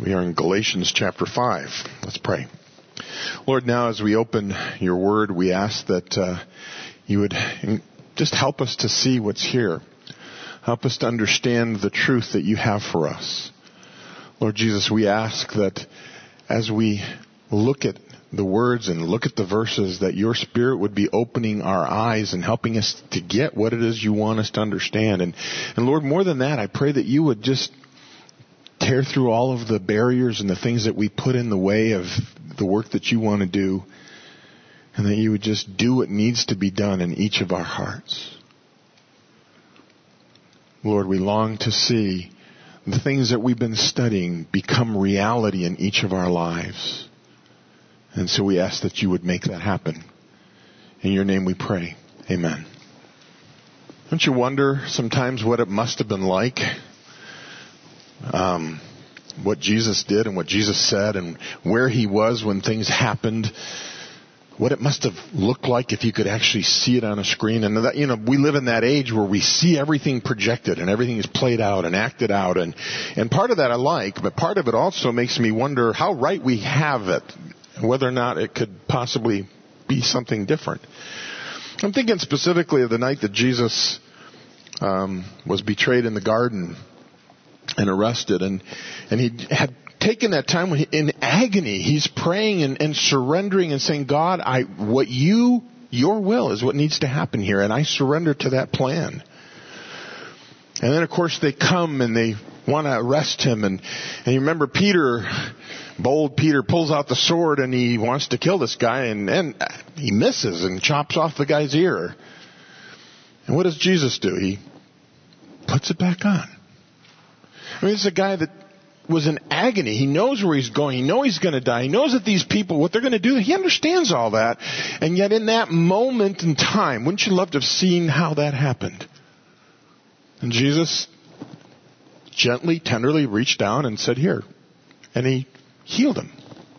We are in Galatians chapter 5. Let's pray. Lord, now as we open your word, we ask that you would just help us to see what's here. Help us to understand the truth that you have for us. Lord Jesus, we ask that as we look at the words and look at the verses, that your Spirit would be opening our eyes and helping us to get what it is you want us to understand. And Lord, more than that, I pray that you would just tear through all of the barriers and the things that we put in the way of the work that you want to do, and that you would just do what needs to be done in each of our hearts. Lord, we long to see the things that we've been studying become reality in each of our lives. And so we ask that you would make that happen. In your name we pray. Amen. Don't you wonder sometimes what it must have been like? What Jesus did and what Jesus said and where he was when things happened. What it must have looked like if you could actually see it on a screen. And that, we live in that age where we see everything projected and everything is played out and acted out. And part of that I like, but part of it also makes me wonder how right we have it. Whether or not it could possibly be something different. I'm thinking specifically of the night that Jesus was betrayed in the garden and arrested. And he had taken that time when in agony, he's praying and surrendering and saying, God, your will is what needs to happen here. And I surrender to that plan. And then, of course, they come and they want to arrest him. And you remember Peter, bold Peter, pulls out the sword and he wants to kill this guy. And he misses and chops off the guy's ear. And what does Jesus do? He puts it back on. I mean, this is a guy that was in agony. He knows where he's going. He knows he's going to die. He knows that these people, what they're going to do. He understands all that. And yet in that moment in time, wouldn't you love to have seen how that happened? And Jesus gently, tenderly reached down and said, here. And he healed him.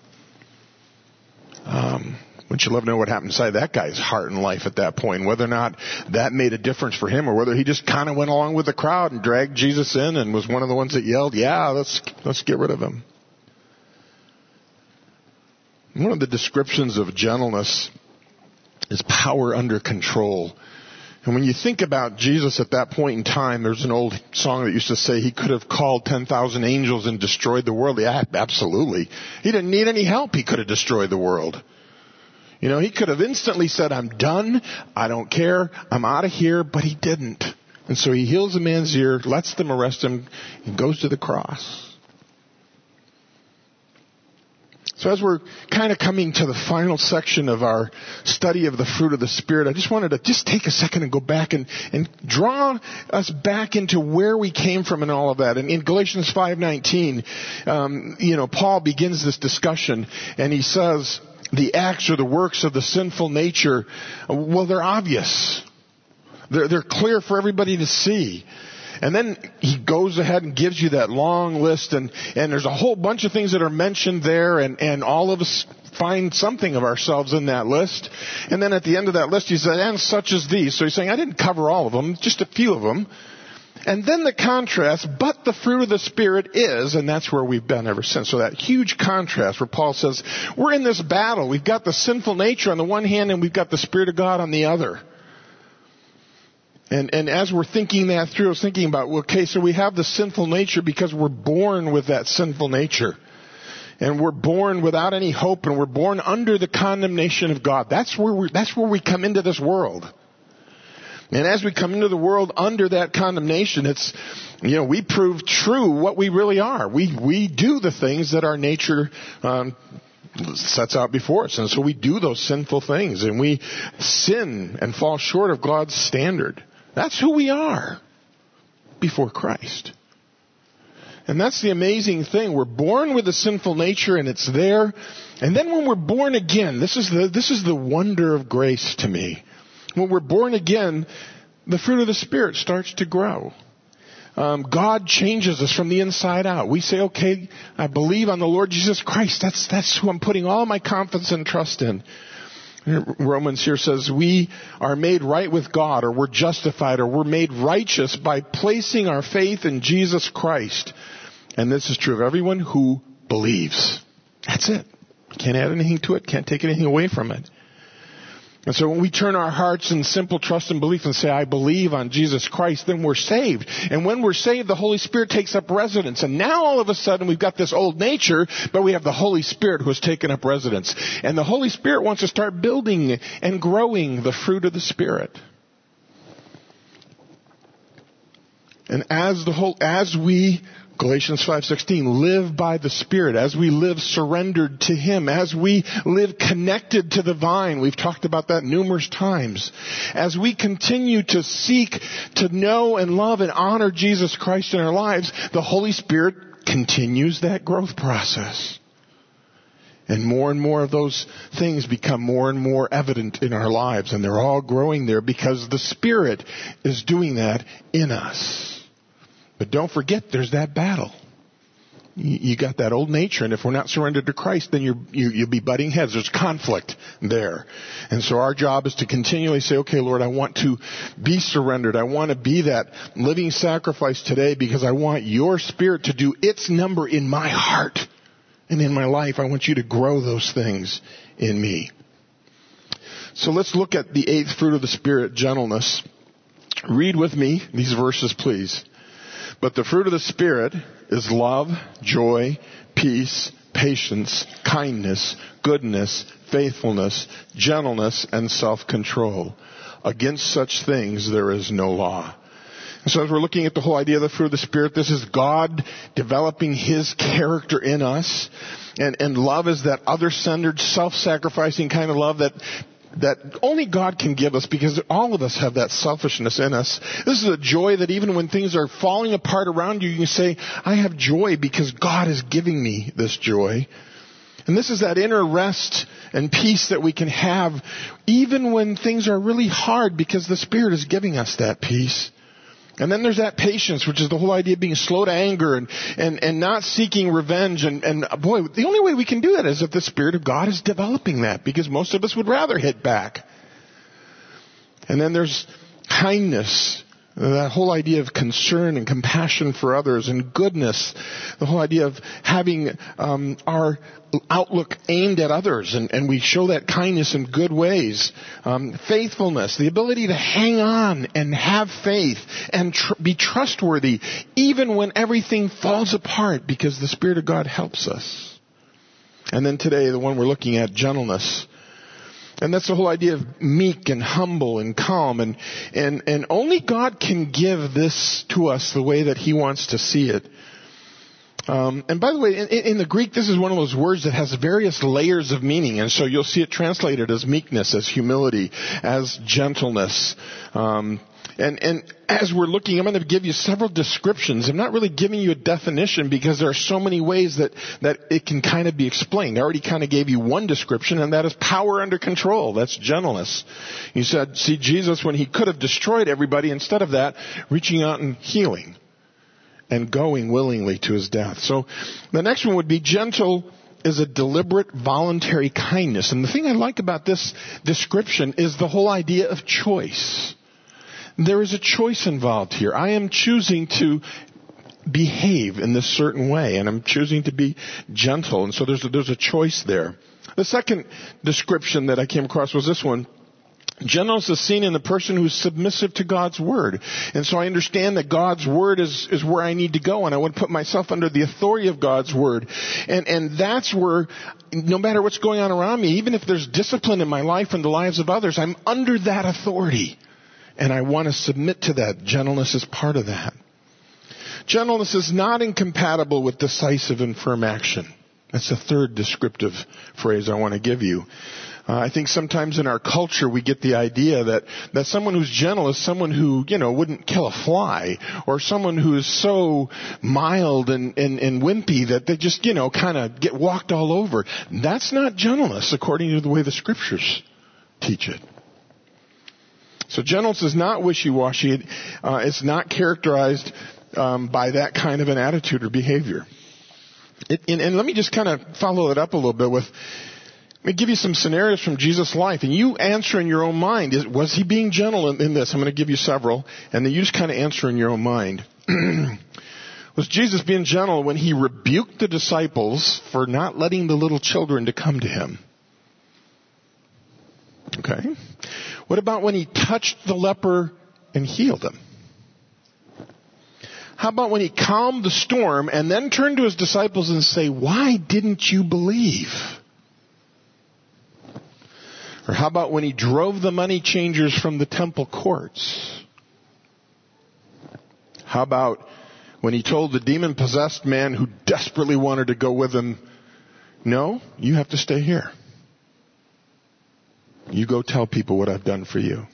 Wouldn't you love to know what happened inside that guy's heart and life at that point? Whether or not that made a difference for him, or whether he just kind of went along with the crowd and dragged Jesus in and was one of the ones that yelled, yeah, let's get rid of him. One of the descriptions of gentleness is power under control. And when you think about Jesus at that point in time, there's an old song that used to say he could have called 10,000 angels and destroyed the world. Yeah, absolutely. He didn't need any help. He could have destroyed the world. He could have instantly said, I'm done. I don't care. I'm out of here. But he didn't. And so he heals the man's ear, lets them arrest him, and goes to the cross. So as we're kind of coming to the final section of our study of the fruit of the Spirit, I just wanted to just take a second and go back and draw us back into where we came from and all of that. And in Galatians 5:19, Paul begins this discussion and he says, the acts or the works of the sinful nature, well, they're obvious. They're clear for everybody to see. And then he goes ahead and gives you that long list, and there's a whole bunch of things that are mentioned there, and all of us find something of ourselves in that list. And then at the end of that list, he said, and such as these. So he's saying, I didn't cover all of them, just a few of them. And then the contrast, but the fruit of the Spirit is, and that's where we've been ever since. So that huge contrast where Paul says, we're in this battle. We've got the sinful nature on the one hand, and we've got the Spirit of God on the other. And as we're thinking that through, I was thinking about, okay, so we have the sinful nature because we're born with that sinful nature. And we're born without any hope, and we're born under the condemnation of God. That's where we come into this world. And as we come into the world under that condemnation, it's, we prove true what we really are. We do the things that our nature sets out before us. And so we do those sinful things, and we sin and fall short of God's standard. That's who we are before Christ. And that's the amazing thing. We're born with a sinful nature, and it's there. And then when we're born again, this is the wonder of grace to me. When we're born again, the fruit of the Spirit starts to grow. God changes us from the inside out. We say, okay, I believe on the Lord Jesus Christ. That's who I'm putting all my confidence and trust in. Romans here says we are made right with God, or we're justified, or we're made righteous by placing our faith in Jesus Christ. And this is true of everyone who believes. That's it. Can't add anything to it. Can't take anything away from it. And so when we turn our hearts in simple trust and belief and say, I believe on Jesus Christ, then we're saved. And when we're saved, the Holy Spirit takes up residence. And now all of a sudden we've got this old nature, but we have the Holy Spirit who has taken up residence. And the Holy Spirit wants to start building and growing the fruit of the Spirit. And as we, Galatians 5:16, live by the Spirit, as we live surrendered to Him, as we live connected to the vine, we've talked about that numerous times, as we continue to seek to know and love and honor Jesus Christ in our lives, the Holy Spirit continues that growth process. And more of those things become more and more evident in our lives, and they're all growing there because the Spirit is doing that in us. But don't forget, there's that battle. You got that old nature, and if we're not surrendered to Christ, then you'll be butting heads. There's conflict there. And so our job is to continually say, okay, Lord, I want to be surrendered. I want to be that living sacrifice today because I want your Spirit to do its number in my heart and in my life. I want you to grow those things in me. So let's look at the 8th fruit of the Spirit, gentleness. Read with me these verses, please. But the fruit of the Spirit is love, joy, peace, patience, kindness, goodness, faithfulness, gentleness, and self-control. Against such things there is no law. And so as we're looking at the whole idea of the fruit of the Spirit, this is God developing His character in us. And love is that other-centered, self-sacrificing kind of love that only God can give us, because all of us have that selfishness in us. This is a joy that even when things are falling apart around you, you can say, I have joy because God is giving me this joy. And this is that inner rest and peace that we can have even when things are really hard, because the Spirit is giving us that peace. And then there's that patience, which is the whole idea of being slow to anger and not seeking revenge. And boy, the only way we can do that is if the Spirit of God is developing that, because most of us would rather hit back. And then there's kindness, that whole idea of concern and compassion for others, and goodness, the whole idea of having our outlook aimed at others, and we show that kindness in good ways. Faithfulness, the ability to hang on and have faith and be trustworthy even when everything falls apart, because the Spirit of God helps us. And then today, the one we're looking at, gentleness. And that's the whole idea of meek and humble and calm. And only God can give this to us the way that He wants to see it. And by the way, in the Greek, this is one of those words that has various layers of meaning. And so you'll see it translated as meekness, as humility, as gentleness. And as we're looking, I'm going to give you several descriptions. I'm not really giving you a definition because there are so many ways that it can kind of be explained. I already kind of gave you one description, and that is power under control. That's gentleness. You said, see Jesus when He could have destroyed everybody, instead of that, reaching out and healing and going willingly to His death. So the next one would be gentle is a deliberate, voluntary kindness. And the thing I like about this description is the whole idea of choice. There is a choice involved here. I am choosing to behave in this certain way, and I'm choosing to be gentle. And so there's a choice there. The second description that I came across was this one. Gentleness is seen in the person who's submissive to God's Word. And so I understand that God's Word is where I need to go, and I want to put myself under the authority of God's Word. And that's where, no matter what's going on around me, even if there's discipline in my life and the lives of others, I'm under that authority. And I want to submit to that. Gentleness is part of that. Gentleness is not incompatible with decisive and firm action. That's the third descriptive phrase I want to give you. I think sometimes in our culture we get the idea that someone who's gentle is someone who, wouldn't kill a fly, or someone who is so mild and wimpy that they just, kind of get walked all over. That's not gentleness according to the way the Scriptures teach it. So gentleness is not wishy-washy. It's not characterized by that kind of an attitude or behavior. And let me just kind of follow it up a little bit with, let me give you some scenarios from Jesus' life. And you answer in your own mind, was He being gentle in this? I'm going to give you several. And then you just kind of answer in your own mind. Was Jesus being gentle when he rebuked the disciples for not letting the little children to come to him? Okay. What about when he touched the leper and healed him? How about when he calmed the storm and then turned to his disciples and say, "Why didn't you believe?" Or how about when he drove the money changers from the temple courts? How about when he told the demon-possessed man who desperately wanted to go with him, "No, you have to stay here. You go tell people what I've done for you"?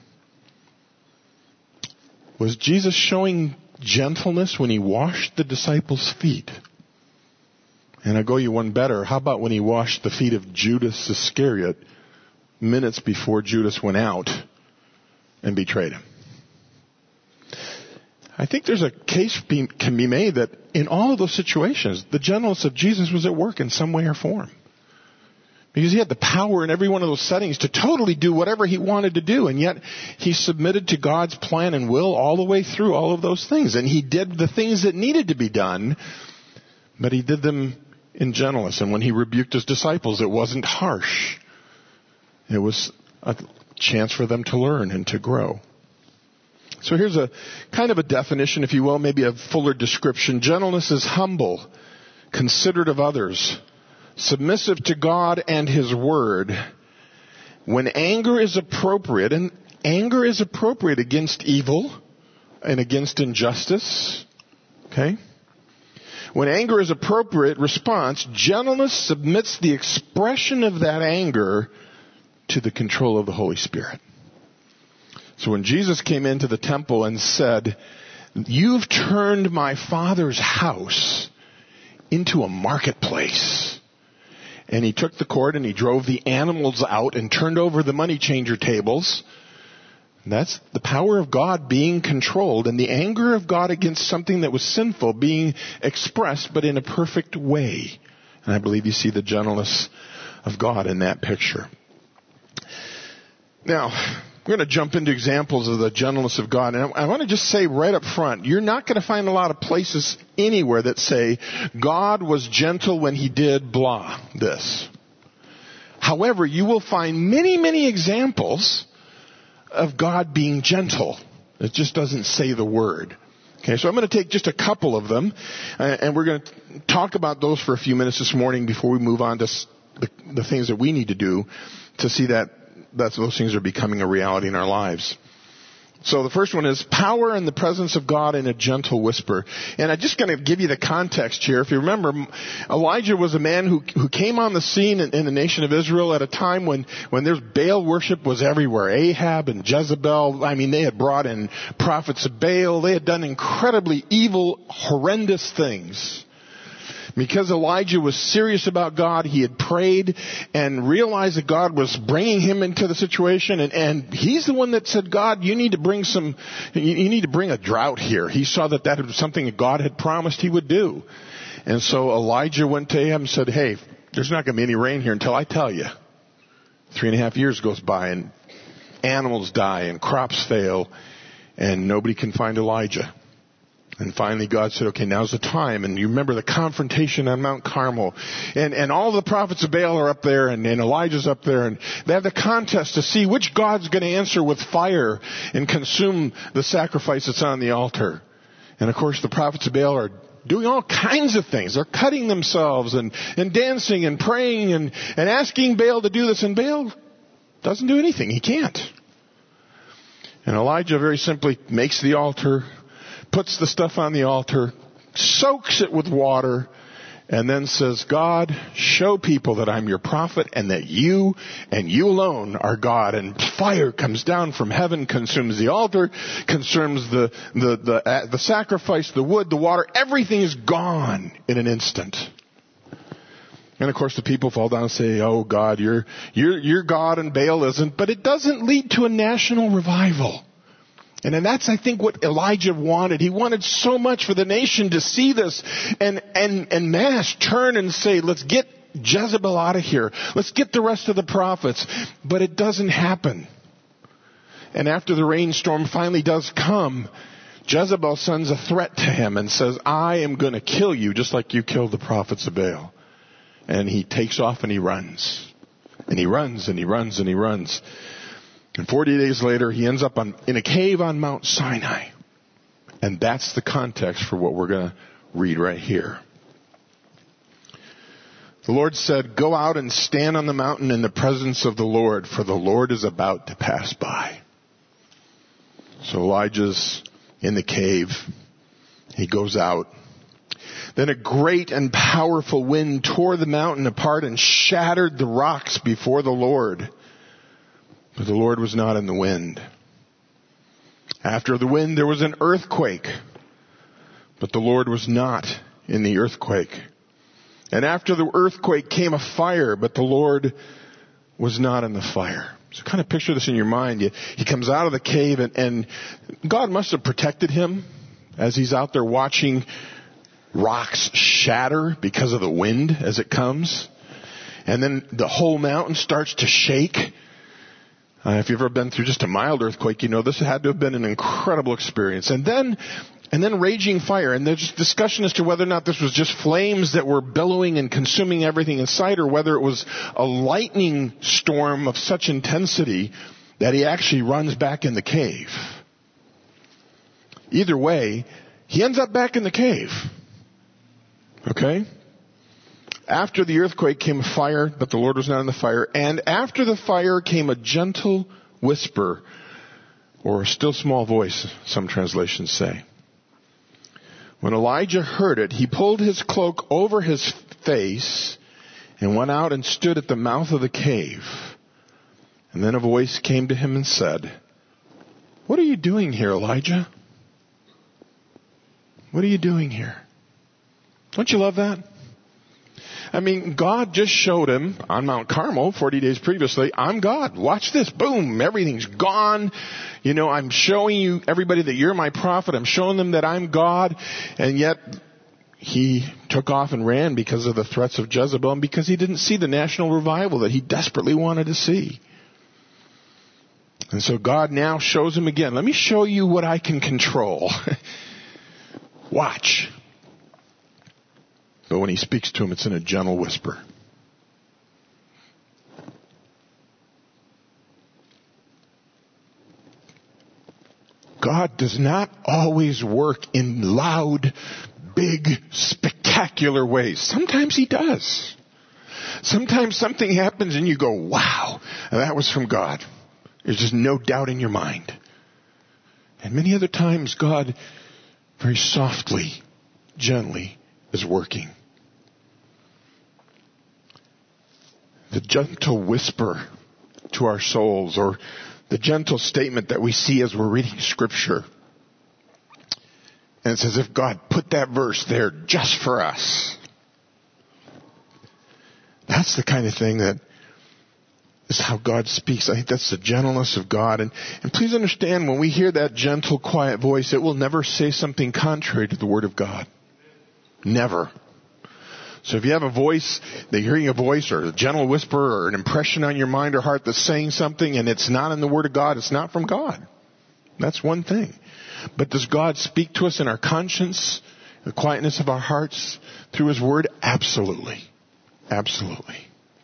Was Jesus showing gentleness when he washed the disciples' feet? And I go you one better. How about when he washed the feet of Judas Iscariot minutes before Judas went out and betrayed him? I think there's a case can be made that in all of those situations, the gentleness of Jesus was at work in some way or form. Because he had the power in every one of those settings to totally do whatever he wanted to do. And yet he submitted to God's plan and will all the way through all of those things. And he did the things that needed to be done, but he did them in gentleness. And when he rebuked his disciples, it wasn't harsh. It was a chance for them to learn and to grow. So here's a kind of a definition, if you will, maybe a fuller description. Gentleness is humble, considerate of others, submissive to God and His Word. When anger is appropriate, and anger is appropriate against evil and against injustice, okay? When anger is appropriate response, gentleness submits the expression of that anger to the control of the Holy Spirit. So when Jesus came into the temple and said, "You've turned my Father's house into a marketplace," and he took the cord and he drove the animals out and turned over the money changer tables, that's the power of God being controlled and the anger of God against something that was sinful being expressed, but in a perfect way. And I believe you see the gentleness of God in that picture. Now, we're going to jump into examples of the gentleness of God. And I want to just say right up front, you're not going to find a lot of places anywhere that say God was gentle when he did blah, this. However, you will find many, many examples of God being gentle. It just doesn't say the word. Okay, so I'm going to take just a couple of them, and we're going to talk about those for a few minutes this morning before we move on to the things that we need to do to see that those things are becoming a reality in our lives. So the first one is power and the presence of God in a gentle whisper. And I'm just going to give you the context here. If you remember, Elijah was a man who came on the scene in the nation of Israel at a time when there's Baal worship was everywhere. Ahab and Jezebel, they had brought in prophets of Baal. They had done incredibly evil, horrendous things. Because Elijah was serious about God, he had prayed and realized that God was bringing him into the situation. And he's the one that said, "God, you need to bring a drought here." He saw that was something that God had promised he would do. And so Elijah went to him and said, "Hey, there's not going to be any rain here until I tell you." 3.5 years goes by and animals die and crops fail and nobody can find Elijah. And finally God said, "Okay, now's the time." And you remember the confrontation on Mount Carmel. And all the prophets of Baal are up there and Elijah's up there. And they have the contest to see which God's going to answer with fire and consume the sacrifice that's on the altar. And of course the prophets of Baal are doing all kinds of things. They're cutting themselves and dancing and praying and asking Baal to do this. And Baal doesn't do anything. He can't. And Elijah very simply makes the altar, puts the stuff on the altar, soaks it with water, and then says, "God, show people that I'm your prophet and that you and you alone are God." And fire comes down from heaven, consumes the altar, consumes the sacrifice, the wood, the water. Everything is gone in an instant. And of course the people fall down and say, "Oh God, you're God and Baal isn't." But it doesn't lead to a national revival. And that's, I think, what Elijah wanted. He wanted so much for the nation to see this and mass turn and say, "Let's get Jezebel out of here. Let's get the rest of the prophets." But it doesn't happen. And after the rainstorm finally does come, Jezebel sends a threat to him and says, I am going to kill you just like you killed the prophets of Baal. And he takes off and he runs. And he runs and he runs and he runs. And 40 days later, he ends up in a cave on Mount Sinai. And that's the context for what we're going to read right here. The Lord said, go out and stand on the mountain in the presence of the Lord, for the Lord is about to pass by. So Elijah's in the cave. He goes out. Then a great and powerful wind tore the mountain apart and shattered the rocks before the Lord. But the Lord was not in the wind. After the wind, there was an earthquake. But the Lord was not in the earthquake. And after the earthquake came a fire, but the Lord was not in the fire. So kind of picture this in your mind. He comes out of the cave and God must have protected him as he's out there watching rocks shatter because of the wind as it comes. And then the whole mountain starts to shake. If you've ever been through just a mild earthquake, you know this had to have been an incredible experience. And then raging fire. And there's discussion as to whether or not this was just flames that were billowing and consuming everything in sight, or whether it was a lightning storm of such intensity that he actually runs back in the cave. Either way, he ends up back in the cave. Okay? After the earthquake came a fire, but the Lord was not in the fire. And after the fire came a gentle whisper, or a still small voice, some translations say. When Elijah heard it, he pulled his cloak over his face and went out and stood at the mouth of the cave. And then a voice came to him and said, what are you doing here, Elijah? What are you doing here? Don't you love that? I mean, God just showed him on Mount Carmel 40 days previously, I'm God. Watch this. Boom. Everything's gone. You know, I'm showing you, everybody, that you're my prophet. I'm showing them that I'm God. And yet, he took off and ran because of the threats of Jezebel and because he didn't see the national revival that he desperately wanted to see. And so God now shows him again. Let me show you what I can control. Watch. But when he speaks to him, it's in a gentle whisper. God does not always work in loud, big, spectacular ways. Sometimes he does. Sometimes something happens and you go, wow, that was from God. There's just no doubt in your mind. And many other times God very softly, gently is working. The gentle whisper to our souls, or the gentle statement that we see as we're reading Scripture. And it's as if God put that verse there just for us. That's the kind of thing that is how God speaks. I think that's the gentleness of God. And please understand, when we hear that gentle, quiet voice, it will never say something contrary to the Word of God. Never. So if you have a voice, that you're hearing a voice or a gentle whisper or an impression on your mind or heart that's saying something and it's not in the Word of God, it's not from God. That's one thing. But does God speak to us in our conscience, the quietness of our hearts, through His Word? Absolutely. Absolutely.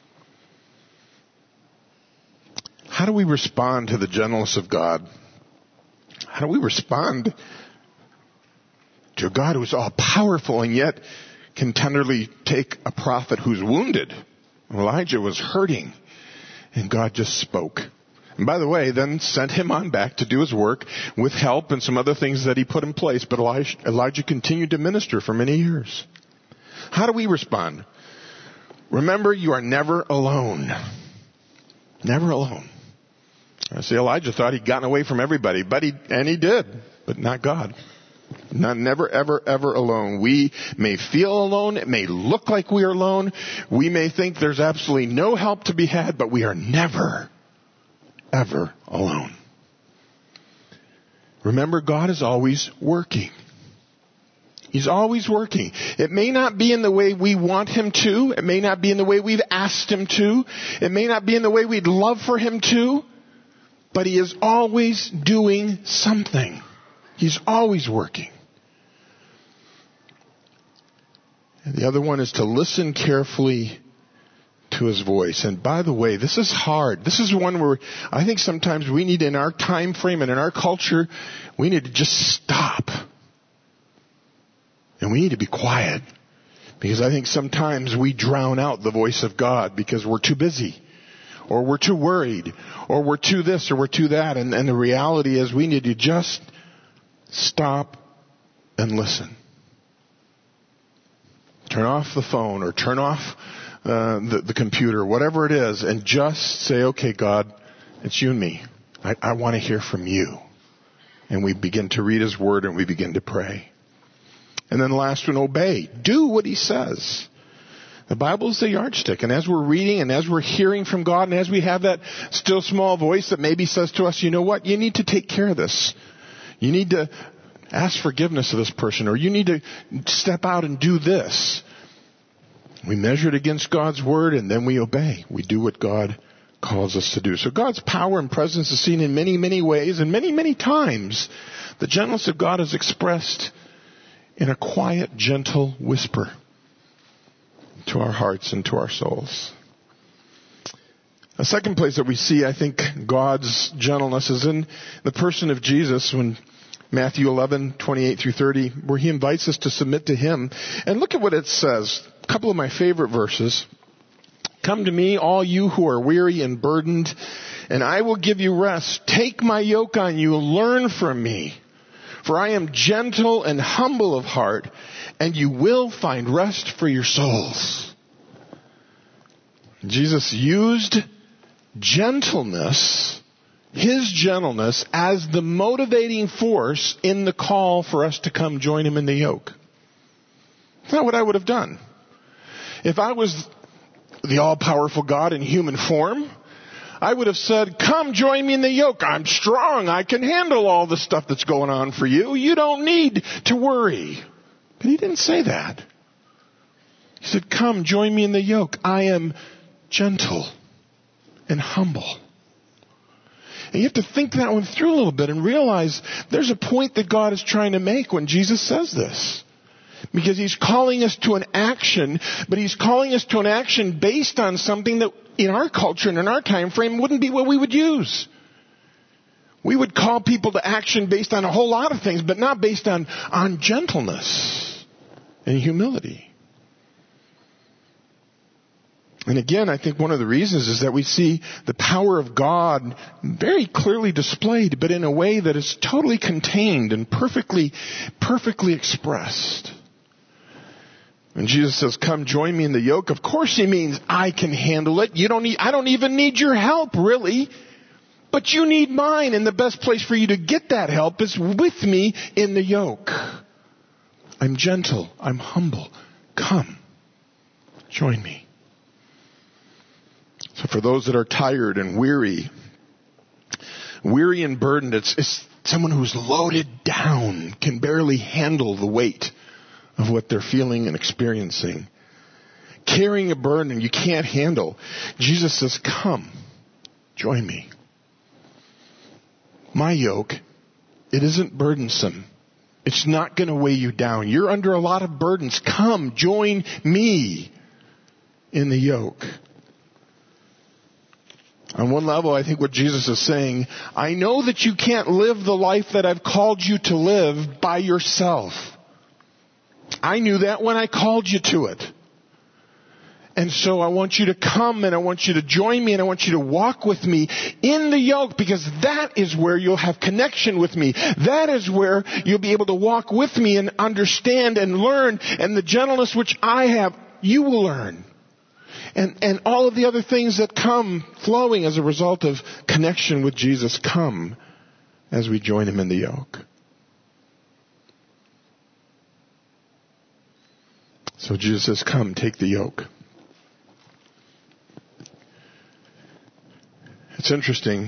How do we respond to the gentleness of God? How do we respond to a God who's all powerful and yet can tenderly take a prophet who's wounded? Elijah was hurting, and God just spoke. And by the way, then sent him on back to do his work with help and some other things that he put in place. But Elijah continued to minister for many years. How do we respond? Remember, you are never alone. Never alone. I see, Elijah thought he'd gotten away from everybody, and he did, but not God. Never, ever, ever alone. We may feel alone. It may look like we are alone. We may think there's absolutely no help to be had, but we are never, ever alone. Remember, God is always working. He's always working. It may not be in the way we want Him to. It may not be in the way we've asked Him to. It may not be in the way we'd love for Him to. But He is always doing something. He's always working. And the other one is to listen carefully to His voice. And by the way, this is hard. This is one where I think sometimes we need, in our time frame and in our culture, we need to just stop. And we need to be quiet. Because I think sometimes we drown out the voice of God because we're too busy. Or we're too worried. Or we're too this or we're too that. And the reality is we need to just stop and listen. Turn off the phone or turn off the computer, whatever it is, and just say, okay, God, it's you and me. I want to hear from you. And we begin to read His Word and we begin to pray. And then the last one, obey. Do what He says. The Bible is the yardstick. And as we're reading and as we're hearing from God and as we have that still small voice that maybe says to us, you know what, you need to take care of this. You need to ask forgiveness of this person, or you need to step out and do this. We measure it against God's Word and then we obey. We do what God calls us to do. So God's power and presence is seen in many, many ways, and many, many times the gentleness of God is expressed in a quiet, gentle whisper to our hearts and to our souls. A second place that we see, I think, God's gentleness is in the person of Jesus, when Matthew 11:28 through 30, where He invites us to submit to Him. And look at what it says. A couple of my favorite verses. Come to me, all you who are weary and burdened, and I will give you rest. Take my yoke on you, learn from me. For I am gentle and humble of heart, and you will find rest for your souls. Jesus used gentleness, His gentleness, as the motivating force in the call for us to come join Him in the yoke. It's not what I would have done. If I was the all-powerful God in human form, I would have said, come join me in the yoke. I'm strong. I can handle all the stuff that's going on for you. You don't need to worry. But He didn't say that. He said, come join me in the yoke. I am gentle and humble. And you have to think that one through a little bit and realize there's a point that God is trying to make when Jesus says this. Because He's calling us to an action, but He's calling us to an action based on something that in our culture and in our time frame wouldn't be what we would use. We would call people to action based on a whole lot of things, but not based on gentleness and humility. And again, I think one of the reasons is that we see the power of God very clearly displayed, but in a way that is totally contained and perfectly expressed. When Jesus says, come join me in the yoke, of course He means I can handle it. I don't even need your help, really. But you need mine, and the best place for you to get that help is with me in the yoke. I'm gentle. I'm humble. Come. Join me. So for those that are tired and weary and burdened, it's someone who's loaded down, can barely handle the weight of what they're feeling and experiencing. Carrying a burden you can't handle. Jesus says, come, join me. My yoke, it isn't burdensome. It's not going to weigh you down. You're under a lot of burdens. Come, join me in the yoke. On one level, I think what Jesus is saying, I know that you can't live the life that I've called you to live by yourself. I knew that when I called you to it. And so I want you to come and I want you to join me and I want you to walk with me in the yoke, because that is where you'll have connection with me. That is where you'll be able to walk with me and understand and learn, and the gentleness which I have, you will learn. And all of the other things that come flowing as a result of connection with Jesus come as we join Him in the yoke. So Jesus says, come, take the yoke. It's interesting.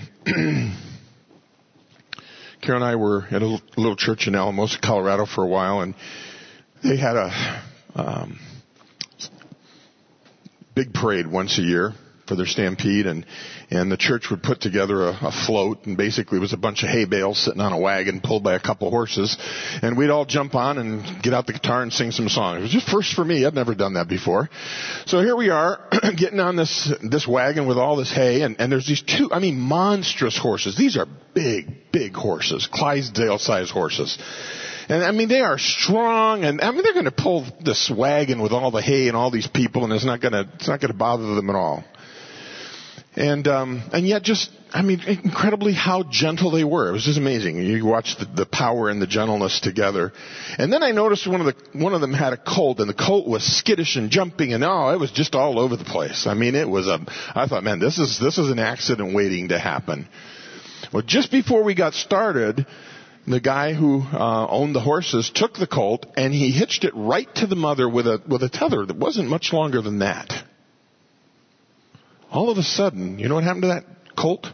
Carol and I were at a little church in Alamosa, Colorado for a while, and they had a big parade once a year for their stampede, and the church would put together a float, and basically it was a bunch of hay bales sitting on a wagon pulled by a couple horses, and we'd all jump on and get out the guitar and sing some songs. It was just first for me. I'd never done that before. So here we are getting on this wagon with all this hay, and there's these two, monstrous horses. These are big horses, Clydesdale-sized horses. And they are strong, and they're going to pull this wagon with all the hay and all these people, and it's not going to bother them at all. And yet just, incredibly how gentle they were. It was just amazing. You watch the power and the gentleness together. And then I noticed one of them had a colt, and the colt was skittish and jumping, and it was just all over the place. I thought, man, this is an accident waiting to happen. Well, just before we got started, the guy who owned the horses took the colt, and he hitched it right to the mother with a tether that wasn't much longer than that. All of a sudden, you know what happened to that colt?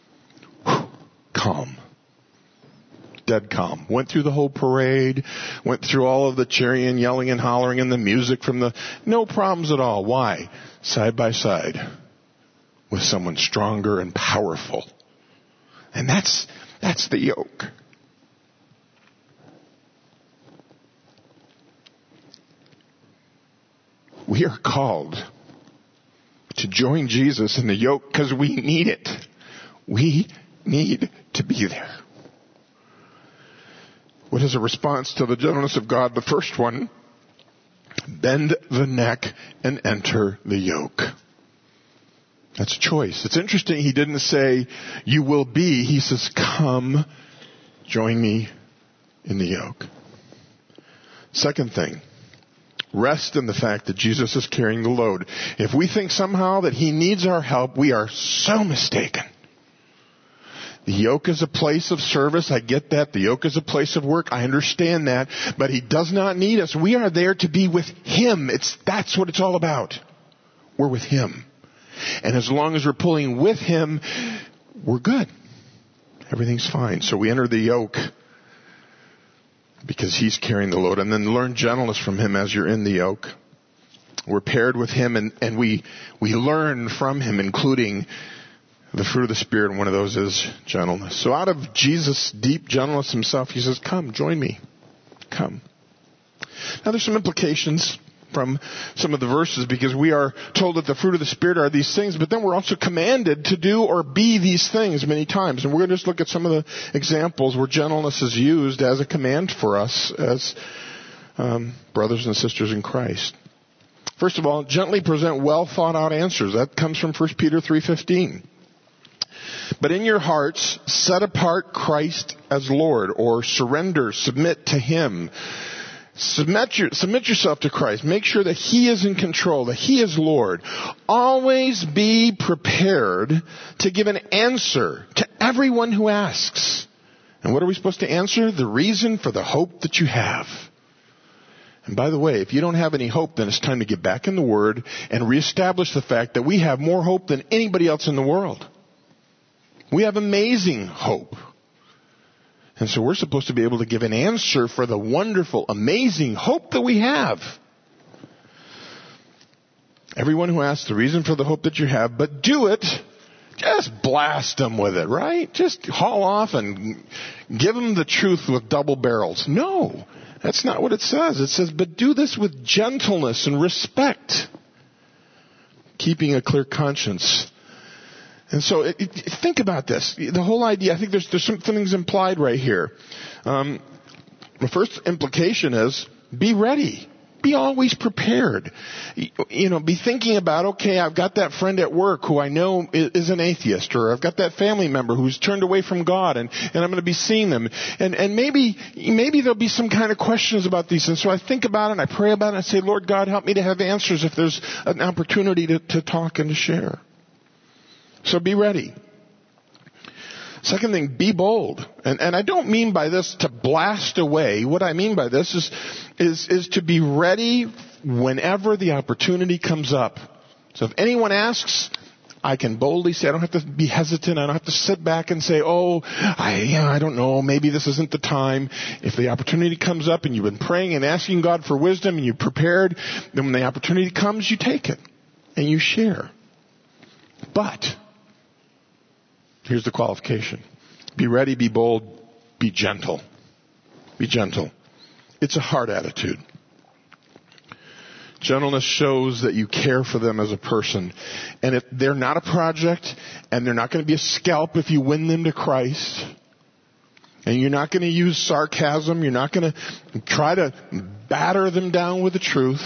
Calm. Dead calm. Went through the whole parade, went through all of the cheering and yelling and hollering and the music no problems at all. Why? Side by side with someone stronger and powerful. And that's the yoke. We are called to join Jesus in the yoke because we need it. We need to be there. What is a response to the gentleness of God? The first one, bend the neck and enter the yoke. That's a choice. It's interesting, he didn't say, you will be. He says, come, join me in the yoke. Second thing, rest in the fact that Jesus is carrying the load. If we think somehow that he needs our help, we are so mistaken. The yoke is a place of service. I get that. The yoke is a place of work. I understand that. But he does not need us. We are there to be with him. That's what it's all about. We're with him. And as long as we're pulling with him, we're good. Everything's fine. So we enter the yoke because he's carrying the load, and then learn gentleness from him as you're in the yoke. We're paired with him, and we learn from him, including the fruit of the Spirit, and one of those is gentleness. So out of Jesus' deep gentleness himself, he says, come, join me. Come. Now there's some implications from some of the verses, because we are told that the fruit of the Spirit are these things, but then we're also commanded to do or be these things many times. And we're going to just look at some of the examples where gentleness is used as a command for us as brothers and sisters in Christ. First of all, gently present well thought out answers. That comes from 1 Peter 3:15. But in your hearts, set apart Christ as Lord, or surrender, submit to him. Submit yourself to Christ. Make sure that he is in control, that he is Lord. Always be prepared to give an answer to everyone who asks. And what are we supposed to answer? The reason for the hope that you have. And by the way, if you don't have any hope, then it's time to get back in the Word and reestablish the fact that we have more hope than anybody else in the world. We have amazing hope. And so we're supposed to be able to give an answer for the wonderful, amazing hope that we have. Everyone who asks the reason for the hope that you have, but do it, just blast them with it, right? Just haul off and give them the truth with double barrels. No, that's not what it says. It says, but do this with gentleness and respect, keeping a clear conscience. And so think about this. The whole idea, I think there's some things implied right here. The first implication is be ready. Be always prepared. Be thinking about, okay, I've got that friend at work who I know is an atheist, or I've got that family member who's turned away from God, and I'm going to be seeing them. And maybe there'll be some kind of questions about these. And so I think about it, and I pray about it, and I say, Lord God, help me to have answers if there's an opportunity to talk and to share. So be ready. Second thing, be bold. And I don't mean by this to blast away. What I mean by this is to be ready whenever the opportunity comes up. So if anyone asks, I can boldly say, I don't have to be hesitant. I don't have to sit back and say, I don't know, maybe this isn't the time. If the opportunity comes up and you've been praying and asking God for wisdom and you're prepared, then when the opportunity comes, you take it and you share. But, here's the qualification. Be ready, be bold, be gentle. Be gentle. It's a hard attitude. Gentleness shows that you care for them as a person. And if they're not a project, and they're not going to be a scalp if you win them to Christ, and you're not going to use sarcasm, you're not going to try to batter them down with the truth.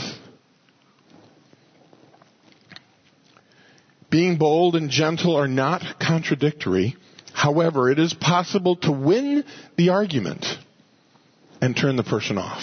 Being bold and gentle are not contradictory. However, it is possible to win the argument and turn the person off.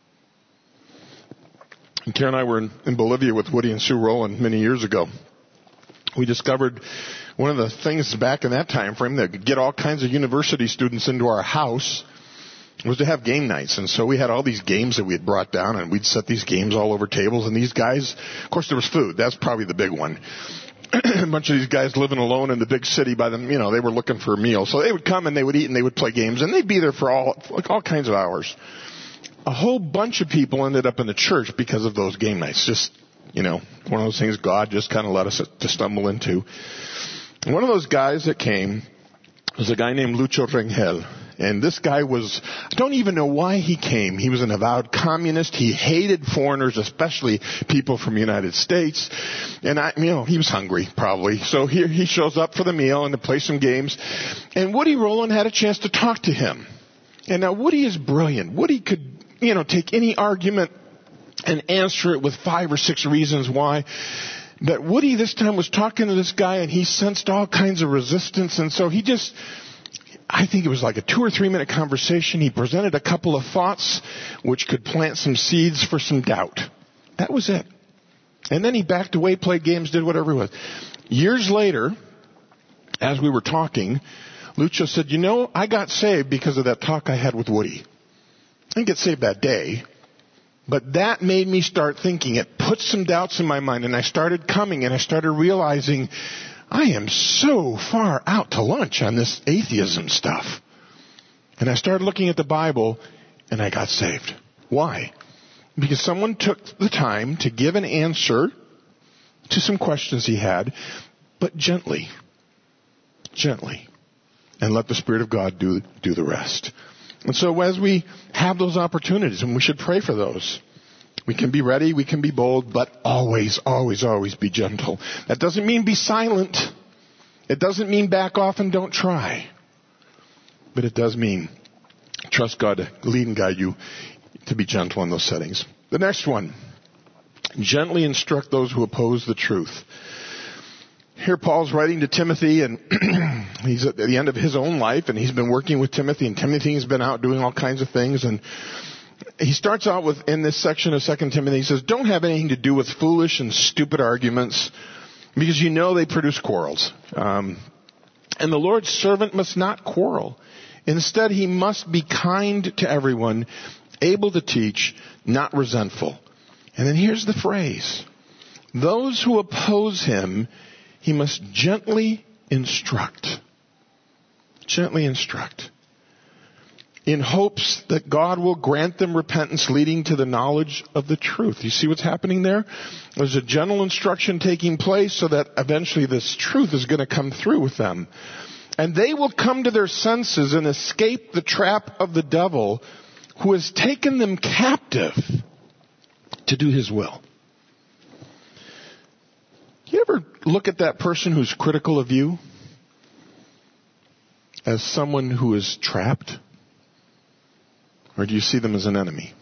And Karen and I were in Bolivia with Woody and Sue Rowland many years ago. We discovered one of the things back in that time frame that could get all kinds of university students into our house was to have game nights. And so we had all these games that we had brought down, and we'd set these games all over tables. And these guys, of course there was food. That's probably the big one. A bunch of these guys living alone in the big city by them, they were looking for a meal. So they would come and they would eat and they would play games, and they'd be there for all kinds of hours. A whole bunch of people ended up in the church because of those game nights. Just, one of those things God just kind of let us to stumble into. And one of those guys that came was a guy named Lucho Rengel. And this guy I don't even know why he came. He was an avowed communist. He hated foreigners, especially people from the United States. And he was hungry, probably. So here he shows up for the meal and to play some games. And Woody Rowland had a chance to talk to him. And now Woody is brilliant. Woody could, take any argument and answer it with 5 or 6 reasons why. But Woody this time was talking to this guy, and he sensed all kinds of resistance. And so I think it was like a 2 or 3 minute conversation. He presented a couple of thoughts which could plant some seeds for some doubt. That was it. And then he backed away, played games, did whatever it was. Years later, as we were talking, Lucho said, I got saved because of that talk I had with Woody. I didn't get saved that day, but that made me start thinking. It put some doubts in my mind, and I started coming, and I started realizing I am so far out to lunch on this atheism stuff. And I started looking at the Bible, and I got saved. Why? Because someone took the time to give an answer to some questions he had, but gently. Gently. And let the Spirit of God do the rest. And so as we have those opportunities, and we should pray for those, we can be ready, we can be bold, but always, always, always be gentle. That doesn't mean be silent. It doesn't mean back off and don't try. But it does mean trust God to lead and guide you to be gentle in those settings. The next one, gently instruct those who oppose the truth. Here Paul's writing to Timothy, and he's at the end of his own life, and he's been working with Timothy, and Timothy's been out doing all kinds of things. And he starts out with, in this section of 2 Timothy, he says, don't have anything to do with foolish and stupid arguments, because they produce quarrels. And the Lord's servant must not quarrel. Instead, he must be kind to everyone, able to teach, not resentful. And then here's the phrase. Those who oppose him, he must gently instruct. Gently instruct. In hopes that God will grant them repentance leading to the knowledge of the truth. You see what's happening there? There's a gentle instruction taking place so that eventually this truth is going to come through with them. And they will come to their senses and escape the trap of the devil who has taken them captive to do his will. You ever look at that person who's critical of you as someone who is trapped? Or do you see them as an enemy?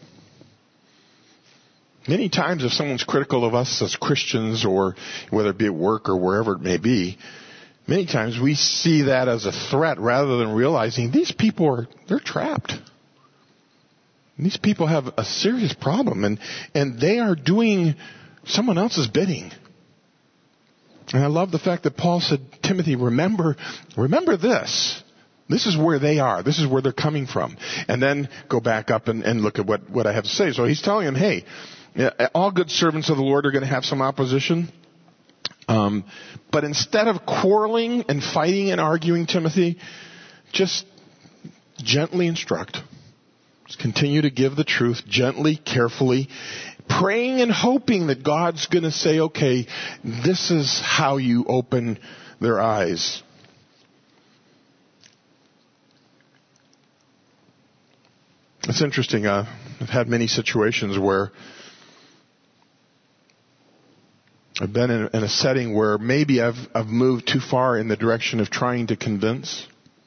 Many times if someone's critical of us as Christians, or whether it be at work or wherever it may be, many times we see that as a threat rather than realizing these people they're trapped. These people have a serious problem, and they are doing someone else's bidding. And I love the fact that Paul said, Timothy, remember this. This is where they are. This is where they're coming from. And then go back up and look at what I have to say. So he's telling him, hey, all good servants of the Lord are going to have some opposition. But instead of quarreling and fighting and arguing, Timothy, just gently instruct. Just continue to give the truth gently, carefully. praying and hoping that God's going to say, okay, this is how you open their eyes. It's interesting. I've had many situations where I've been in a setting where maybe I've moved too far in the direction of trying to convince.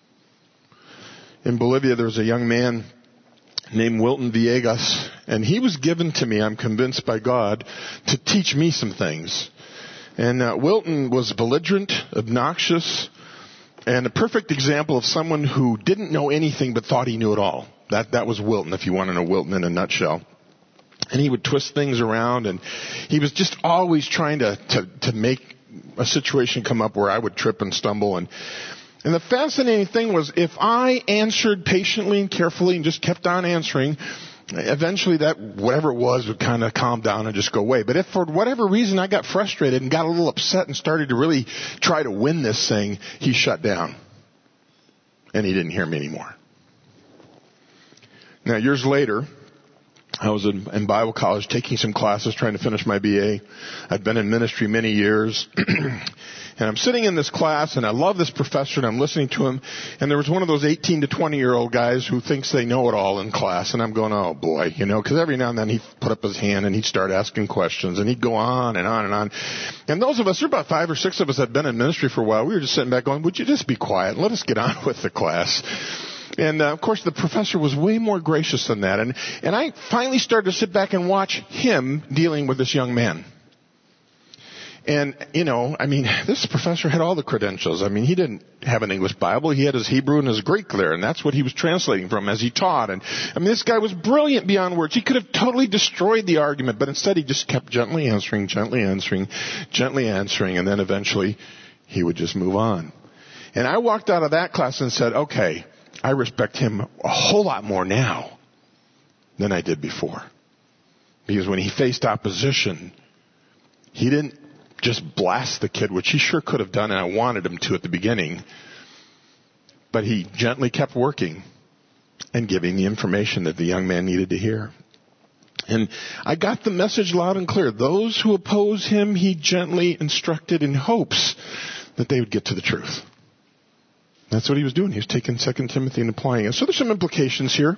In Bolivia, there was a young man named Wilton Villegas, and he was given to me, I'm convinced by God, to teach me some things. And Wilton was belligerent, obnoxious, and a perfect example of someone who didn't know anything but thought he knew it all. That was Wilton, if you want to know Wilton in a nutshell. And he would twist things around, and he was just always trying to make a situation come up where I would trip and stumble. And the fascinating thing was, if I answered patiently and carefully and just kept on answering, eventually that, whatever it was, would kind of calm down and just go away. But if for whatever reason I got frustrated and got a little upset and started to really try to win this thing, he shut down. And he didn't hear me anymore. Now, years later, I was in Bible college taking some classes, trying to finish my BA. I'd been in ministry many years. And I'm sitting in this class, and I love this professor, and I'm listening to him. And there was one of those 18 to 20-year-old guys who thinks they know it all in class. And I'm going, oh, boy, because every now and then he'd put up his hand, and he'd start asking questions, and he'd go on and on and on. And those of us, there were about 5 or 6 of us that had been in ministry for a while. We were just sitting back going, would you just be quiet and let us get on with the class? And, of course, the professor was way more gracious than that. And I finally started to sit back and watch him dealing with this young man. And, this professor had all the credentials. He didn't have an English Bible. He had his Hebrew and his Greek there, and that's what he was translating from as he taught. And, this guy was brilliant beyond words. He could have totally destroyed the argument, but instead he just kept gently answering, and then eventually he would just move on. And I walked out of that class and said, okay, I respect him a whole lot more now than I did before. Because when he faced opposition, he didn't just blast the kid, which he sure could have done, and I wanted him to at the beginning. But he gently kept working and giving the information that the young man needed to hear. And I got the message loud and clear. Those who oppose him, he gently instructed in hopes that they would get to the truth. That's what he was doing. He was taking 2 Timothy and applying it. So there's some implications here.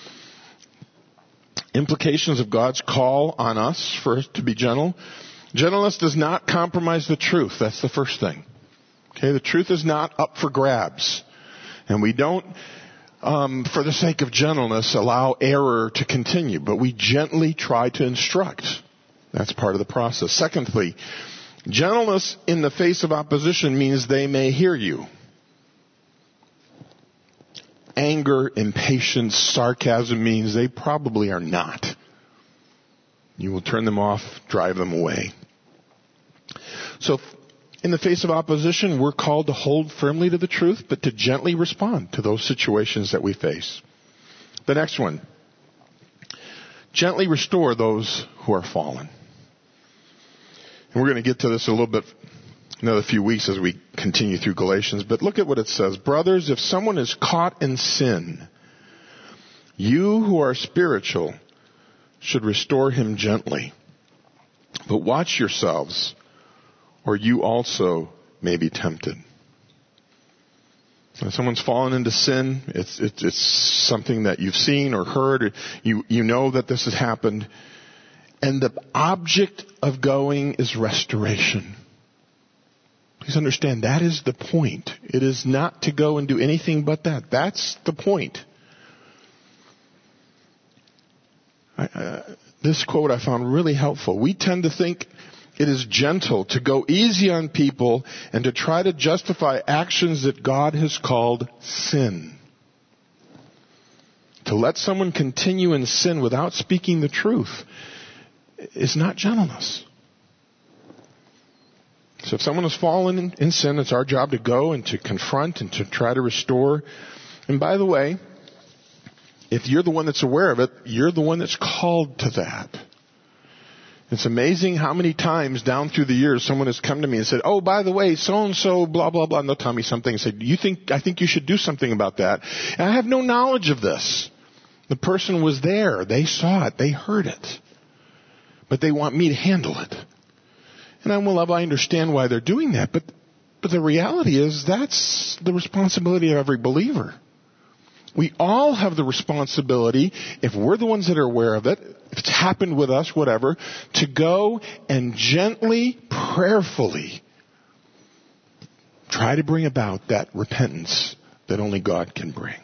Implications of God's call on us for us to be gentle. Gentleness does not compromise the truth. That's the first thing. Okay, the truth is not up for grabs. And we don't, for the sake of gentleness, allow error to continue. But we gently try to instruct. That's part of the process. Secondly, gentleness in the face of opposition means they may hear you. Anger, impatience, sarcasm means they probably are not. You will turn them off, drive them away. So in the face of opposition, we're called to hold firmly to the truth, but to gently respond to those situations that we face. The next one. Gently restore those who are fallen. And we're going to get to this a little bit another few weeks as we continue through Galatians. But look at what it says. Brothers, if someone is caught in sin, you who are spiritual should restore him gently. But watch yourselves, or you also may be tempted. When someone's fallen into sin, it's something that you've seen or heard. You know that this has happened. And the object of going is restoration. Please understand, that is the point. It is not to go and do anything but that. That's the point. This quote I found really helpful. We tend to think it is gentle to go easy on people and to try to justify actions that God has called sin. To let someone continue in sin without speaking the truth is not gentleness. So if someone has fallen in sin, it's our job to go and to confront and to try to restore. And by the way, if you're the one that's aware of it, you're the one that's called to that. It's amazing how many times down through the years someone has come to me and said, oh, by the way, so-and-so, blah, blah, blah. And they'll tell me something and say, I think you should do something about that. And I have no knowledge of this. The person was there. They saw it. They heard it. but they want me to handle it. And I understand why they're doing that, but the reality is that's the responsibility of every believer. We all have the responsibility, if we're the ones that are aware of it, if it's happened with us, whatever, to go and gently, prayerfully try to bring about that repentance that only God can bring.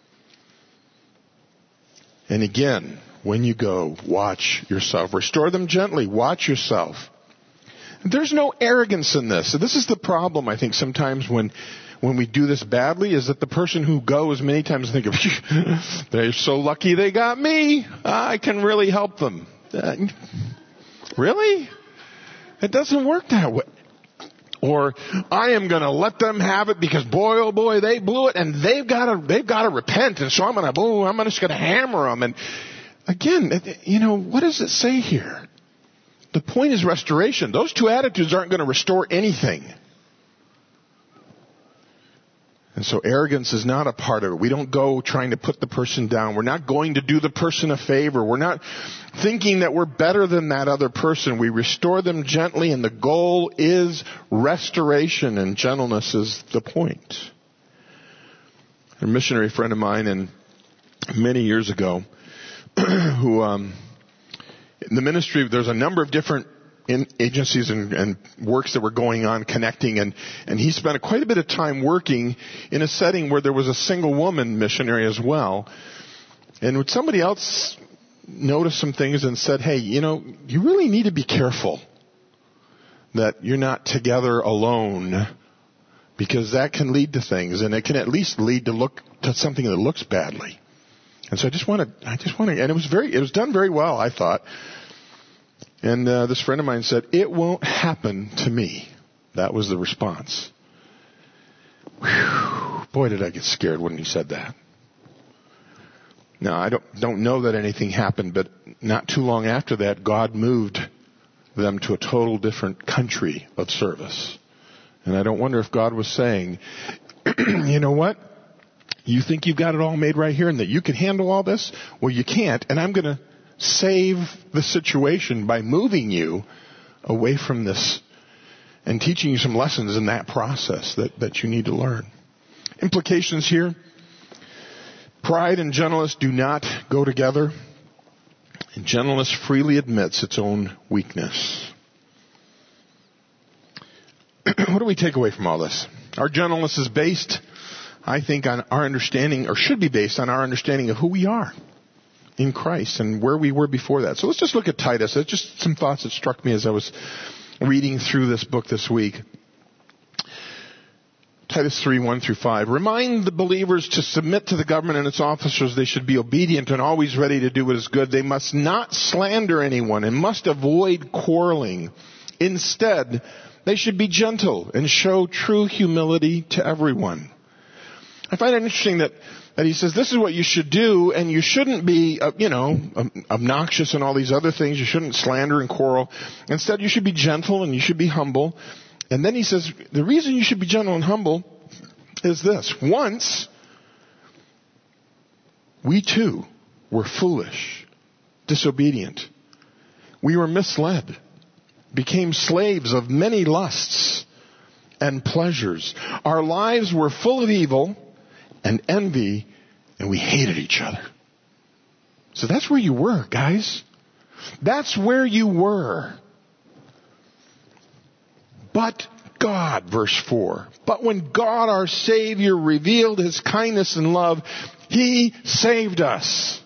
And again, when you go, watch yourself. Restore them gently. Watch yourself. There's no arrogance in this. So this is the problem, I think, sometimes when we do this badly, is that the person who goes many times think of, they're so lucky they got me. I can really help them. Really? It doesn't work that way. Or I am going to let them have it because boy, oh boy, they blew it and they've got to repent, and so I'm just going to hammer them. And again, what does it say here? The point is restoration. Those two attitudes aren't going to restore anything. And so arrogance is not a part of it. We don't go trying to put the person down. We're not going to do the person a favor. We're not thinking that we're better than that other person. We restore them gently, and the goal is restoration, and gentleness is the point. A missionary friend of mine, and many years ago, who in the ministry, there's a number of different agencies and works that were going on connecting, and he spent quite a bit of time working in a setting where there was a single woman missionary as well. And when somebody else noticed some things and said, hey, you really need to be careful that you're not together alone, because that can lead to things, and it can at least lead to something that looks badly. And so I just want to, and it was done very well, I thought. And this friend of mine said, it won't happen to me. That was the response. Whew. Boy, did I get scared when he said that. Now, I don't know that anything happened, but not too long after that, God moved them to a total different country of service. And I don't wonder if God was saying, you know what? You think you've got it all made right here and that you can handle all this? Well, you can't, and I'm going to save the situation by moving you away from this and teaching you some lessons in that process that you need to learn. Implications here. Pride and gentleness do not go together. And gentleness freely admits its own weakness. What do we take away from all this? Our gentleness is based, I think, on our understanding, or should be based on our understanding of who we are in Christ and where we were before that. So let's just look at Titus. It's just some thoughts that struck me as I was reading through this book this week. Titus 3:1-5. Remind the believers to submit to the government and its officers. They should be obedient and always ready to do what is good. They must not slander anyone and must avoid quarreling. Instead, they should be gentle and show true humility to everyone. I find it interesting that he says this is what you should do, and you shouldn't be, obnoxious and all these other things. You shouldn't slander and quarrel. Instead, you should be gentle and you should be humble. And then he says the reason you should be gentle and humble is this. Once, we too were foolish, disobedient. We were misled, became slaves of many lusts and pleasures. Our lives were full of evil and envy, and we hated each other. So that's where you were, guys. That's where you were. But God, verse 4, but when God our Savior revealed His kindness and love, He saved us.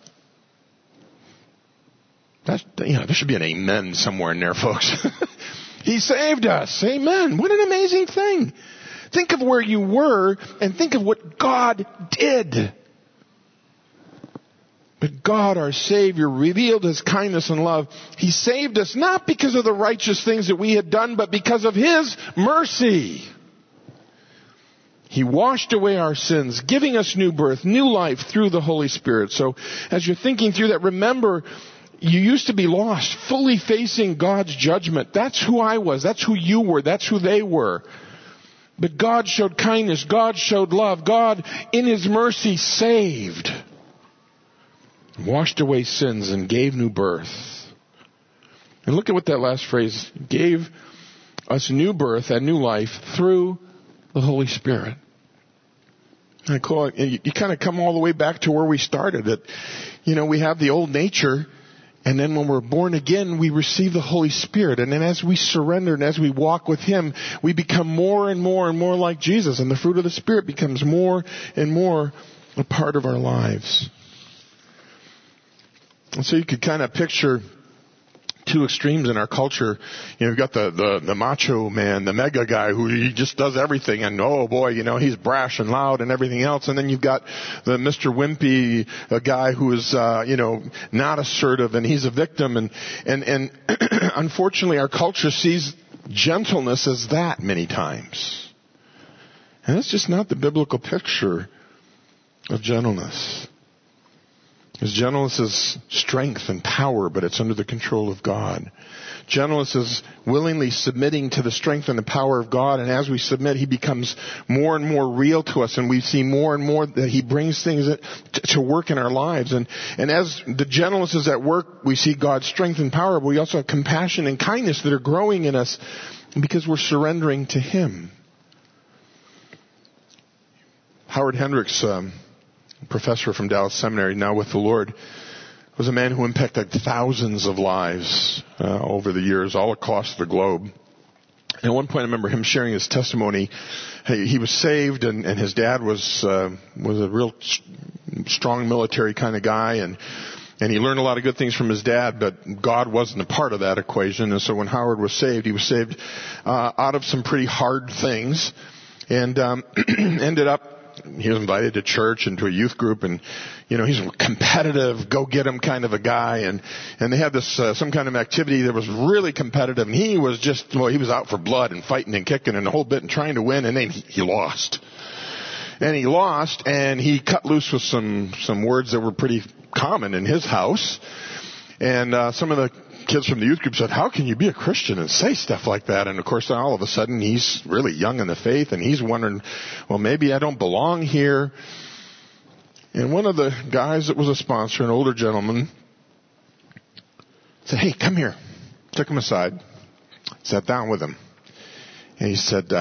There should be an amen somewhere in there, folks. He saved us. Amen. What an amazing thing. Think of where you were and think of what God did. But God, our Savior, revealed His kindness and love. He saved us not because of the righteous things that we had done, but because of His mercy. He washed away our sins, giving us new birth, new life through the Holy Spirit. So as you're thinking through that, remember, you used to be lost, fully facing God's judgment. That's who I was. That's who you were. That's who they were. But God showed kindness. God showed love. God, in His mercy, saved, washed away sins, and gave new birth. And look at what that last phrase gave us: new birth and new life through the Holy Spirit. I call it, and you kind of come all the way back to where we started. That, we have the old nature, and then when we're born again, we receive the Holy Spirit. And then as we surrender and as we walk with Him, we become more and more and more like Jesus. And the fruit of the Spirit becomes more and more a part of our lives. And so you could kind of picture two extremes in our culture. You've got the macho man, the mega guy who he just does everything, and oh boy, he's brash and loud and everything else. And then you've got the Mr. Wimpy, a guy who is not assertive, and he's a victim. And unfortunately, our culture sees gentleness as that many times, and it's just not the biblical picture of gentleness. Because gentleness is strength and power, but it's under the control of God. Gentleness is willingly submitting to the strength and the power of God, and as we submit, He becomes more and more real to us, and we see more and more that He brings things to work in our lives. And as the gentleness is at work, we see God's strength and power, but we also have compassion and kindness that are growing in us because we're surrendering to Him. Howard Hendricks, professor from Dallas Seminary, now with the Lord, was a man who impacted thousands of lives over the years, all across the globe. And at one point, I remember him sharing his testimony. He was saved, and his dad was a real strong military kind of guy, and he learned a lot of good things from his dad, but God wasn't a part of that equation. And so when Howard was saved, he was saved out of some pretty hard things, and ended up, he was invited to church and to a youth group, and he's a competitive, go get 'em kind of a guy, and they had this some kind of activity that was really competitive, and he was he was out for blood and fighting and kicking and the whole bit and trying to win, and then he lost. And he lost, and he cut loose with some words that were pretty common in his house. And some of the kids from the youth group said, "How can you be a Christian and say stuff like that?" And of course, all of a sudden, he's really young in the faith, and he's wondering, well, maybe I don't belong here. And one of the guys that was a sponsor, an older gentleman, said, "Hey, come here." Took him aside, sat down with him, and he said,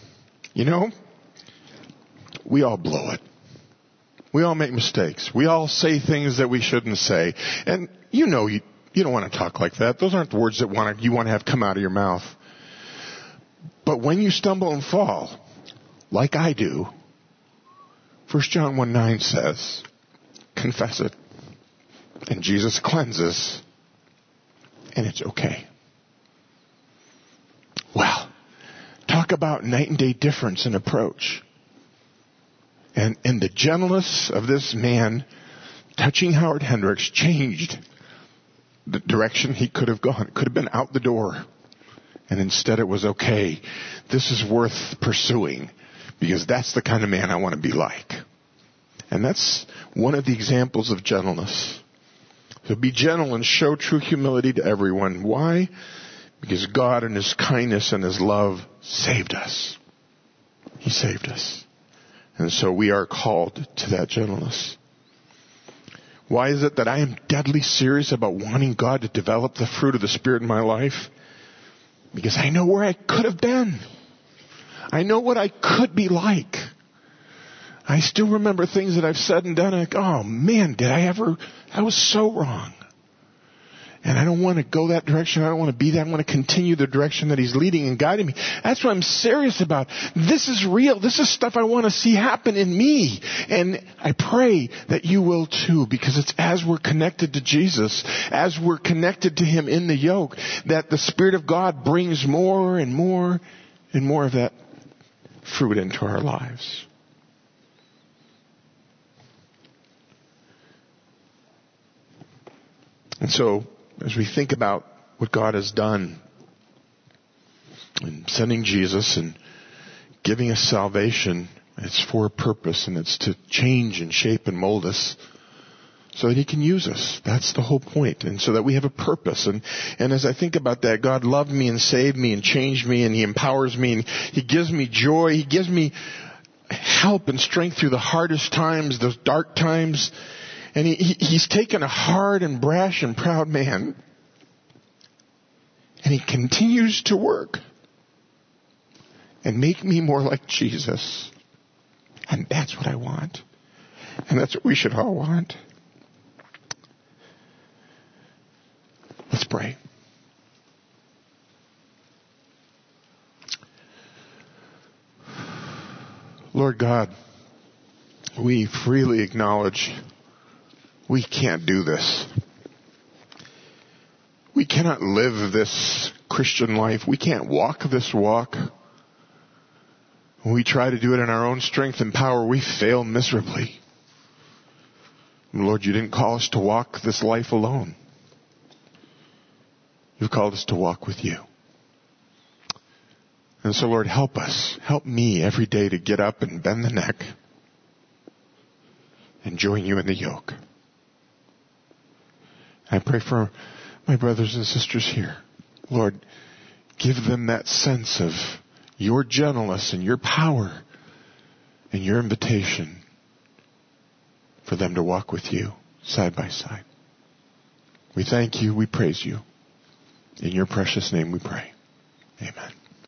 we all blow it. We all make mistakes. We all say things that we shouldn't say. And you don't want to talk like that. Those aren't the words that you want to have come out of your mouth. But when you stumble and fall, like I do, 1 John 1:9 says, confess it. And Jesus cleanses. And it's okay. Well, talk about night and day difference in approach. And the gentleness of this man touching Howard Hendricks changed the direction he could have gone. It could have been out the door. And instead it was, okay, this is worth pursuing, because that's the kind of man I want to be like. And that's one of the examples of gentleness. So be gentle and show true humility to everyone. Why? Because God in His kindness and His love saved us. He saved us. And so we are called to that gentleness. Why is it that I am deadly serious about wanting God to develop the fruit of the Spirit in my life? Because I know where I could have been. I know what I could be like. I still remember things that I've said and done, and I go, oh man, I was so wrong. And I don't want to go that direction. I don't want to be that. I want to continue the direction that He's leading and guiding me. That's what I'm serious about. This is real. This is stuff I want to see happen in me. And I pray that you will too, because it's as we're connected to Jesus, as we're connected to Him in the yoke, that the Spirit of God brings more and more and more of that fruit into our lives. And so, as we think about what God has done in sending Jesus and giving us salvation, it's for a purpose, and it's to change and shape and mold us so that He can use us. That's the whole point. And so that we have a purpose. And as I think about that, God loved me and saved me and changed me, and He empowers me, and He gives me joy. He gives me help and strength through the hardest times, those dark times. And He's taken a hard and brash and proud man, And He continues to work and make me more like Jesus. And that's what I want. And that's what we should all want. Let's pray. Lord God, we freely acknowledge we can't do this. We cannot live this Christian life. We can't walk this walk. When we try to do it in our own strength and power, we fail miserably. Lord, you didn't call us to walk this life alone. You've called us to walk with you. And so, Lord, help us. Help me every day to get up and bend the neck and join you in the yoke. I pray for my brothers and sisters here. Lord, give them that sense of your gentleness and your power and your invitation for them to walk with you side by side. We thank you. We praise you. In your precious name we pray.